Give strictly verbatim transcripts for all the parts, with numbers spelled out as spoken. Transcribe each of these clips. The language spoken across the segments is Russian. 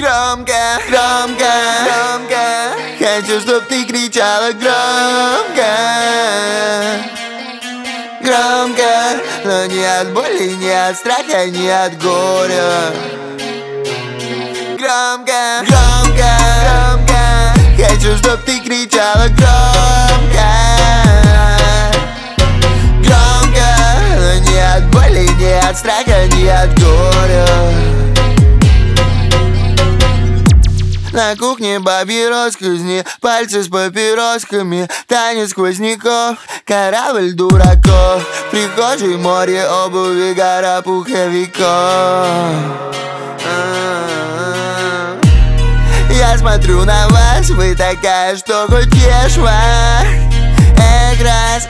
Громко, громко, громко. Хочу, чтоб ты кричала громко. Громко, но не от боли, не от страха, не от горя. Громко, громко, громко. Хочу, чтоб ты кричала громко. Громко, но не от боли, не от страха, не от горя. На кухне бабьи росказни, пальцы с папиросками, танец сквозняков, корабль дураков. В прихожей море обуви, гора пуховиков. Я смотрю на вас, вы такая, что хоть ешь вас. Экрас,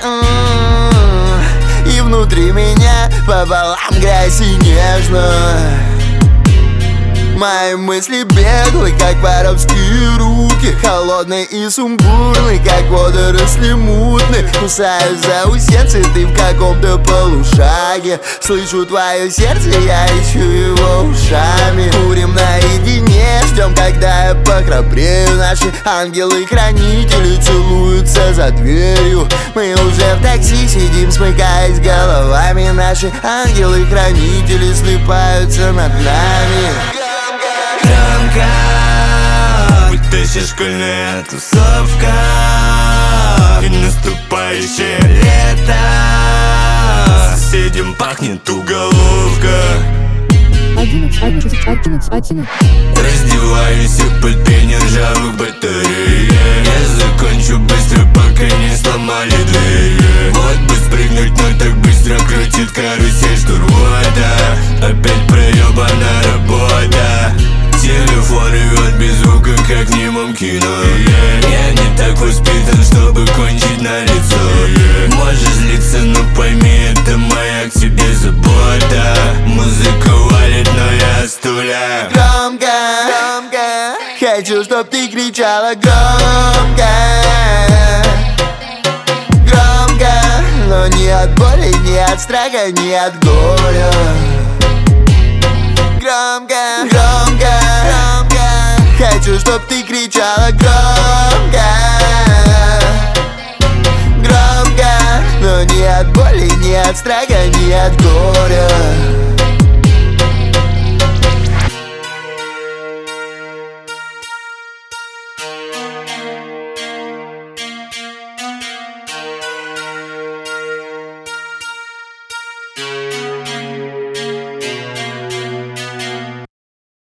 и внутри меня пополам грязь и нежность. Мои мысли беглы, как воровские руки, холодные и сумбурные, как водоросли мутные. Кусаюсь за усенцы, ты в каком-то полушаге. Слышу твое сердце, я ищу его ушами. Курим наедине, ждем, когда я похрабрею. Наши ангелы-хранители целуются за дверью. Мы уже в такси сидим, смыкаясь головами. Наши ангелы-хранители слипаются над нами. Громко, будь то еще школьная тусовка и наступающее лето. Соседям пахнет уголовка. Одиннадцать, одиннадцать, одиннадцать, одиннадцать. Раздеваюсь и под пение ржавых батареек. Я закончу быстро, пока не сломали двери. Вот бы спрыгнуть, но так быстро крутит карусель, что рвота. Опять проебана работа. Телефон ревет без звука, как в немом кино. Я не так воспитан, чтобы кончить на лицо. Можешь злиться, но пойми, это моя к тебе забота. Музыка валит, но я стуля. Громко, громко. Хочу, чтоб ты кричала громко. Громко, но не от боли, не от страха, не от горя. Громко, громко, громко. Хочу, чтоб ты кричала громко. Громко, но не от боли, не от страха, не от горя. Yeah.